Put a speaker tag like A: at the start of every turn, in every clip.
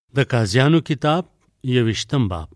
A: د قاضیانو کتاب 21 باب.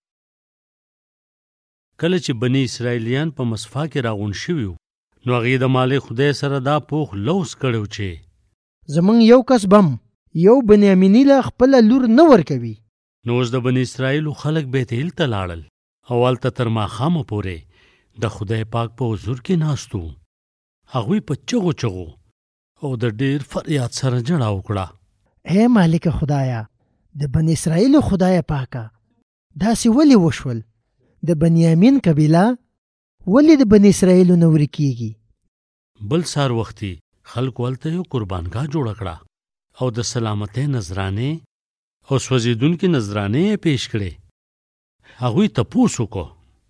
A: کله چې بني اسرائیلیان په مصفا کې راغون شوي نو هغې د مالک خدای سره دا پوخ لوز کړی چې
B: زمونږ یو کس بم یو بنیامیني له خپله لور نه ورکوي.
A: نو اوس د بني اسرائیلو خلک بیت ایل ته لاړل او هلته تر ماښامه پورې د خدای پاک په حضور کې ناست وو. هغوی په چغو چغو او د ډېر فریاد سره جړه وکړه،
B: اے مالک خدایا، د بني اسرائیلو خدای پاکه، داسې ولې وشول؟ د بنیامین قبیله ولې د بني اسرائیلو نه ورکیږي؟
A: بل سار وختي خلکو هلته یو قربانګاه جوړه کړه او د سلامتۍ نذرانې او سوځېدونکې نذرانې یې پیش کړې. هغوی تپوس وکړو،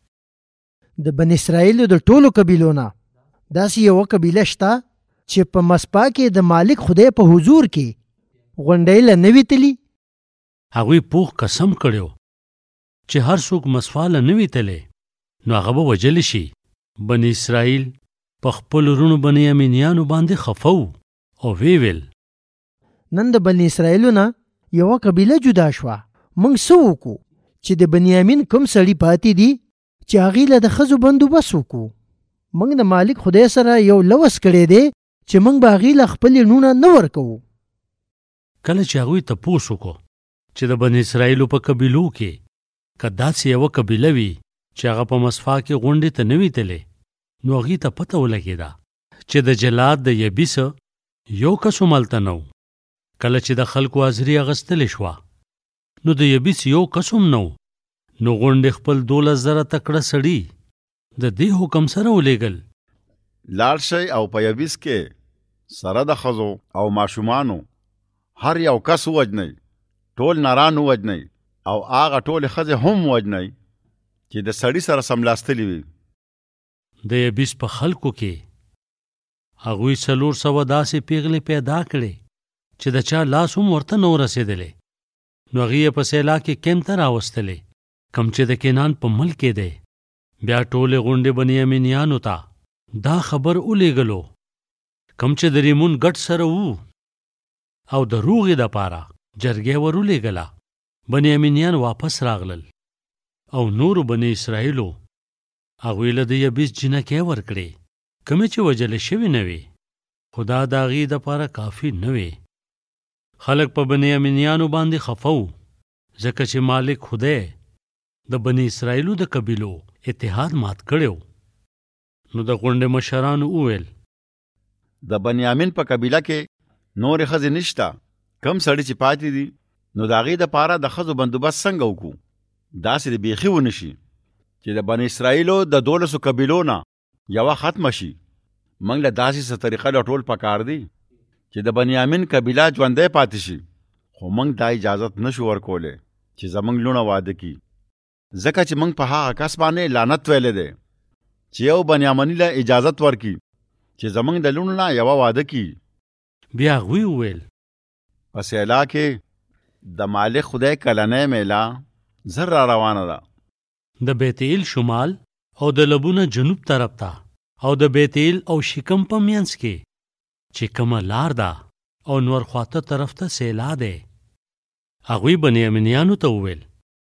B: د بني اسرائیلو د ټولو قبیلو نه داسې یوه قبیله شته چې په مصفا کې د مالک خدای په حضور کې غونډۍ له نه وي تلي؟
A: هغوی پوخ قسم کړی چې هر څوک مصفا له نه وي تلی نو هغه به وژلی شي. بني اسرائیل په خپلو رونو بنیامینیانو باندې خفه وو او ویې ویل،
B: نن د بني اسرائیلو نه یوه قبیله جدا شوه، موږ څه وکړو چې د بنیامین کوم سړي پاتې دي چې هغې له د ښځو بندوبست وکړو؟ موږ د مالک خدای سره یو لوس کړی دی چې موږ به هغې له خپلې نونه نه ورکوو.
A: کله چې هغوی تپوس وکړو چې د بني اسرائیلو په قبیلو کې که داسې یوه قبیله وي چې هغه په مصفا کې غونډې ته نه وي تللی نو هغې ته پته ولګېده چې د جلاد د یبیس یو کس هم هلته نه و. کله چې د خلکو حاضري اخیستلې شوه نو د یبیس یو کس هم نه و. نو غونډې خپل 12,000 تکړه سړي د دې حکم سره ولېږل،
C: لاړ شئ او په یبیس کې سره د ښځو او ماشومانو هر یو کس ووجنئ، ټول نران ووجنئ او هغه ټولې ښځې هم ووجنئ چې د سړي سره سملاستلي وي.
A: د یبیس په خلکو کې هغوی 400 داسې پیغلې پیدا کړې چې د چا لاس هم ورته نه ورسېدلی. نو هغې یې په سیلا کې کیم ته راوستلې کم چې د کینان په ملک کې دی. بیا ټولې غونډې بنیامینیانو ته دا خبر ولیږلو کم چې د ریمون ګډ سره وو او د روغې دپاره جرګې ور ولیږله. بنیامینیان واپس راغلل او نورو بني اسرائیلو هغوی له د یبیس جینکې ورکړې کومې چې وژلې شوې نه وې، خو دا د هغې دپاره کافي نه وې. خلک په بنیامینیانو باندې خفه وو ځکه چې مالک خدای د بني اسرائیلو د قبیلو اتحاد مات کړی و. نو د غونډې مشرانو وویل،
C: د بنیامین په قبیله کې نورې ښځې نشته، کم سړي چې پاتې دي نو د هغې دپاره د ښځو بندوبست څنګه وکړو؟ داسې د بیخي ونه شي چې د بني اسرائیلو د 12 قبیلو نه یوه ختمه شي. موږ له داسې څه طریقه لټول پکار دی چې د بنیامین قبیله ژوندی پاتې شي، خو موږ دا اجازت نشو ورکولی چې زموږ لوڼه واده کي، ځکه چې موږ په هغه کس باندې لعنت ویلی دی چې یو بنیامیني له اجازت ورکي چې زموږ د لوڼو نه یوه واده کي.
A: بیا هغوی وویل،
C: په سیلا کې د مالک خدای کلنۍ میله زر را روانه ده.
A: د بیت ایل شمال او د لبونه جنوب طرف ته او د بیت ایل او شکم په مینځ کې چې کومه لار ده او نور خواته طرف ته سیلا دی. هغوی بنیامینیانو ته وویل،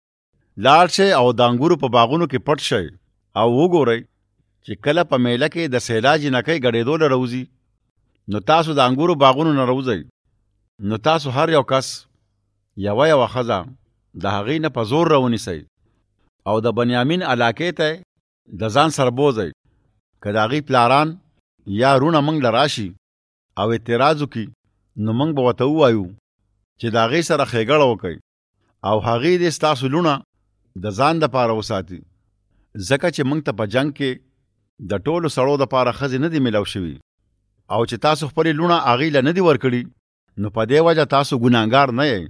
C: لاړ شئ او د انګورو په باغونو کې پټ شئ او وګورئ چې کله په میله کې د سیلا جینکۍ ګډېدو له روځي نو تاسو د انګورو باغونو نه روځئ. نو تاسو هر یو کس یوه ښځه د هغې نه په زور راونیسئ او د بنیامین علاقې ته د ځان سره بوځئ. که د هغې پلاران یا رونه موږ له راشي او اعتراض وکړي نو موږ به ورته ووایو چې د هغې سره ښېګړه وکئ او هغې دې ستاسو لونه د ځان دپاره وساتي، ځکه چې موږ ته په جنګ کې د ټولو سړو دپاره ښځې نه دي میلاو شوي او چې تاسو خپلې لونه هغې له نه دي ورکړي نو په دې وجه تاسو ګناهګار نه یئ.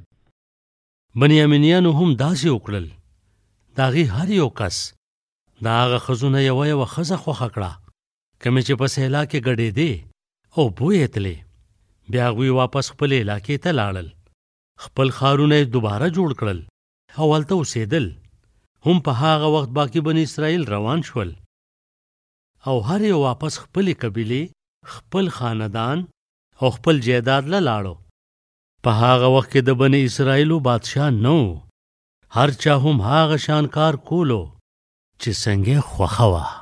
A: بنیامینیانو هم داسې وکړل. د هغې هر یو کس د هغه ښځو نه یوه ښځه خوښه کړه کومې چې په سیلا کې ګډېدې او بوی یې تلې. بیا هغوی واپس خپلې علاقې ته لاړل، خپل ښارونه یې دوباره جوړ کړل او هلته اوسېدل. هم په هغه وخت باقي بني اسرائیل روان شول او هر یو واپس خپلې قبیلې، خپل خاندان او خپل جیداد له لاړو. په هغه وخت کې د بني اسرائیلو بادشاه نو، هر چا هم هغه شان کار کولو چې څنګه خوښه وه.